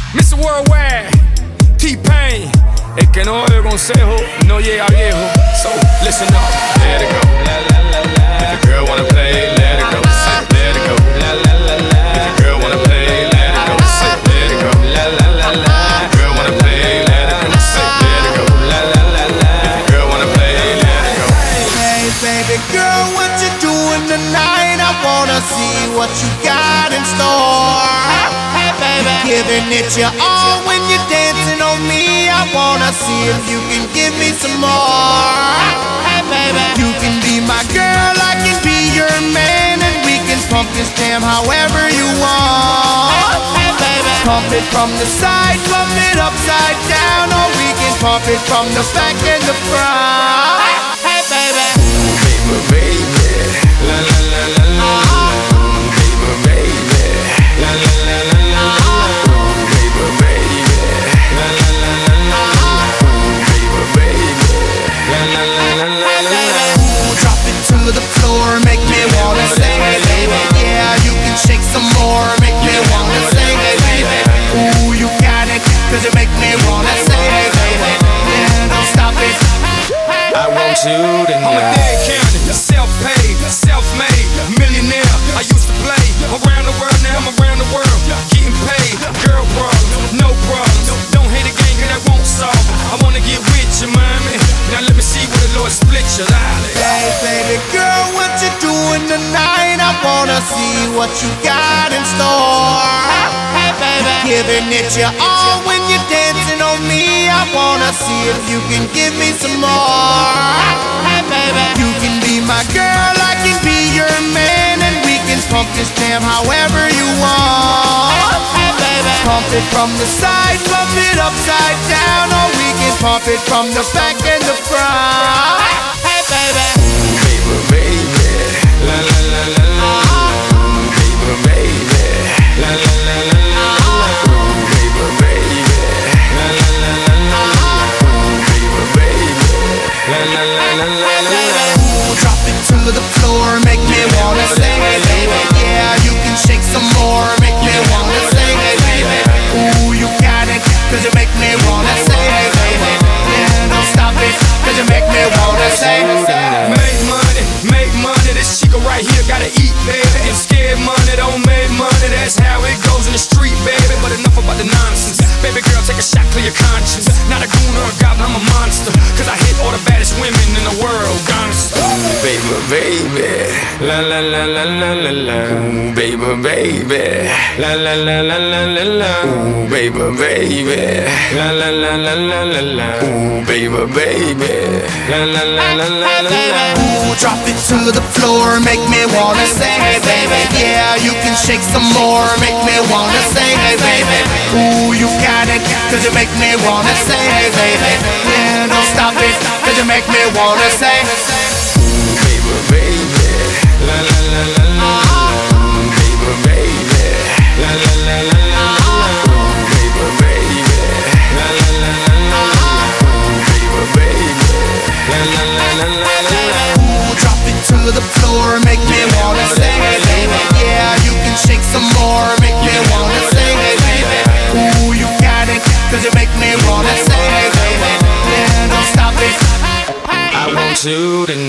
Mr. Worldwide, T-Pain. El que no oye consejo no llega viejo. So, listen up. Let it go. La, la, la, la. If your girl wanna play, let it go. Let it go. La, la, la, la. If your girl wanna play, let it go. Let it go. La, la, la, la. If your girl wanna play, let it go. Let it go. La, la, la, la. If your girl wanna play, let it go. Hey, baby girl, what you doing tonight? I wanna see what you got in store. Hey, baby, giving it your all when you're dancing on me. I wanna see if you can give me some more. Hey, baby, you can be my girl, I can be your man, and we can pump this jam however you want. Hey, baby, pump it from the side, pump it upside down, or we can pump it from the back and the front. Hey, baby. Baby, la la la la la, baby, baby, la la la la la, baby, baby, la la la la la, baby, baby, la la la la la. Drop it to the floor, make me wanna say, hey baby, yeah, you can shake some more, make me wanna say, hey baby, ooh, you got it, 'cause you make me wanna say, hey baby, yeah, don't stop it. I want you to know I'm a dead county, self-paid, self-made, millionaire. I used to play around the world, now I'm around the world, getting paid. Girl problems, no problems. Don't hate a game, 'cause that won't solve it. I wanna get with you, mommy. Now let me see where the Lord split your life. Hey baby girl, what you doing tonight? I wanna see what you got in store. Hey baby, giving it your all when you're dancing on me. I wanna see if you can give me some more. Hey baby, you can be my girl, I can be your man, and we can pump this jam however you want. Hey baby, pump it from the side, pump it upside down, or we can pump it from the back and the front. Hey baby, Baby, baby, la la la la la, baby, baby, la la la la la, baby, baby, la la la la la, baby, baby, la la la la la. drop it to the floor, make me wanna say, hey baby, yeah, you can shake some more, make me wanna say, hey baby, ooh, you got it, 'cause you make me wanna say, hey baby, yeah, don't stop it, 'cause you make me wanna say. Make money, this chica right here gotta eat, baby. If scared money don't make money, that's how it goes in the street, baby. But enough about the nonsense. Baby girl, take a shot, clear your conscience. Not a goon or a goblin, I'm a monster, 'cause I hit all the baddest women in the world, gangsta. Baby, baby, la la la la la la la. Ooh, baby, baby, la la la la la la la. Ooh, baby, baby, la la la la la la la. Ooh, baby, baby, la la la la la la la. Ooh, drop it to the floor, make me wanna say, hey baby, yeah, you can shake some more, make me wanna say, hey baby, ooh, you got it, 'cause you make me wanna say, hey baby, yeah, don't stop it, 'cause you make me wanna say. Baby, baby, la la la la la, baby, baby, la la la la la, baby, baby, la la la la la, baby, baby, la la la la la. Ooh, drop it to the floor, make me wanna say, hey baby, yeah, you can shake some more, make me wanna say, hey baby, ooh, you got it, 'cause you make me wanna say, hey baby, yeah, don't stop it. I want you to